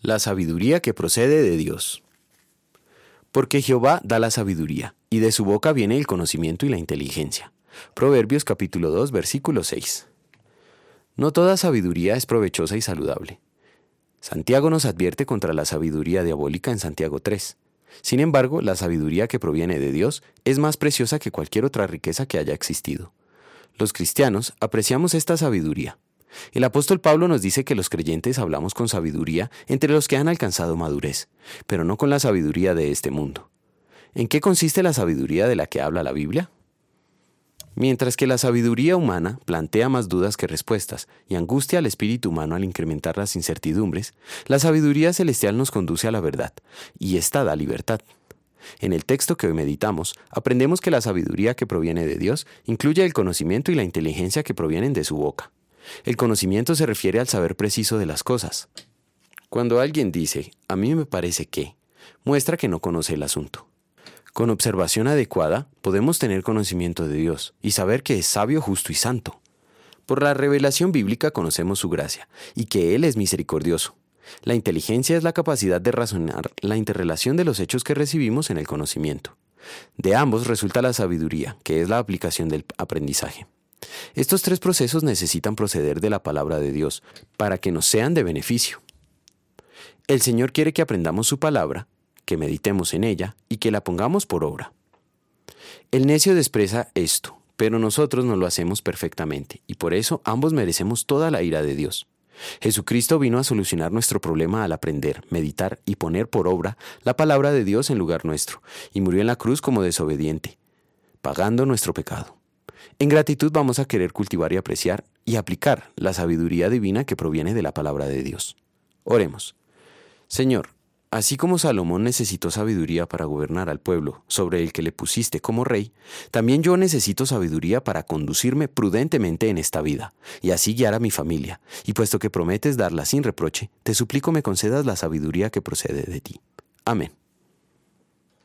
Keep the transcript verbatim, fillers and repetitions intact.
La sabiduría que procede de Dios. Porque Jehová da la sabiduría, y de su boca viene el conocimiento y la inteligencia. Proverbios capítulo dos, versículo seis. No toda sabiduría es provechosa y saludable. Santiago nos advierte contra la sabiduría diabólica en Santiago tres. Sin embargo, la sabiduría que proviene de Dios es más preciosa que cualquier otra riqueza que haya existido. Los cristianos apreciamos esta sabiduría. El apóstol Pablo nos dice que los creyentes hablamos con sabiduría entre los que han alcanzado madurez, pero no con la sabiduría de este mundo. ¿En qué consiste la sabiduría de la que habla la Biblia? Mientras que la sabiduría humana plantea más dudas que respuestas y angustia al espíritu humano al incrementar las incertidumbres, la sabiduría celestial nos conduce a la verdad, y esta da libertad. En el texto que hoy meditamos, aprendemos que la sabiduría que proviene de Dios incluye el conocimiento y la inteligencia que provienen de su boca. El conocimiento se refiere al saber preciso de las cosas. Cuando alguien dice, a mí me parece que, muestra que no conoce el asunto. Con observación adecuada, podemos tener conocimiento de Dios y saber que es sabio, justo y santo. Por la revelación bíblica conocemos su gracia y que Él es misericordioso. La inteligencia es la capacidad de razonar la interrelación de los hechos que recibimos en el conocimiento. De ambos resulta la sabiduría, que es la aplicación del aprendizaje. Estos tres procesos necesitan proceder de la palabra de Dios para que nos sean de beneficio. El Señor quiere que aprendamos su palabra, que meditemos en ella y que la pongamos por obra. El necio despreza esto, pero nosotros no lo hacemos perfectamente y por eso ambos merecemos toda la ira de Dios. Jesucristo vino a solucionar nuestro problema al aprender, meditar y poner por obra la palabra de Dios en lugar nuestro, y murió en la cruz como desobediente, pagando nuestro pecado. En gratitud vamos a querer cultivar y apreciar y aplicar la sabiduría divina que proviene de la palabra de Dios. Oremos. Señor, así como Salomón necesitó sabiduría para gobernar al pueblo sobre el que le pusiste como rey, también yo necesito sabiduría para conducirme prudentemente en esta vida y así guiar a mi familia. Y puesto que prometes darla sin reproche, te suplico me concedas la sabiduría que procede de ti. Amén.